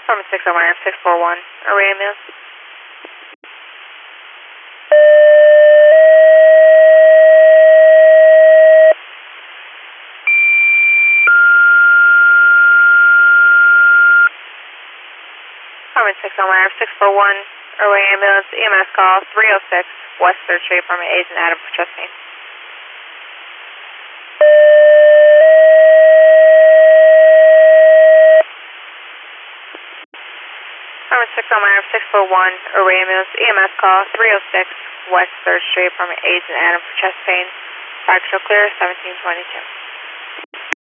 From 6 on 641, Array Ambulance. From 6 on 641, Array Ambulance, EMS call 306, West 3rd Street, from Agent Adam for chest pain. From 6 on 641, Array Ambulance, EMS call 306, West 3rd Street, from Agent Adam for chest pain. Fractional clear 1722.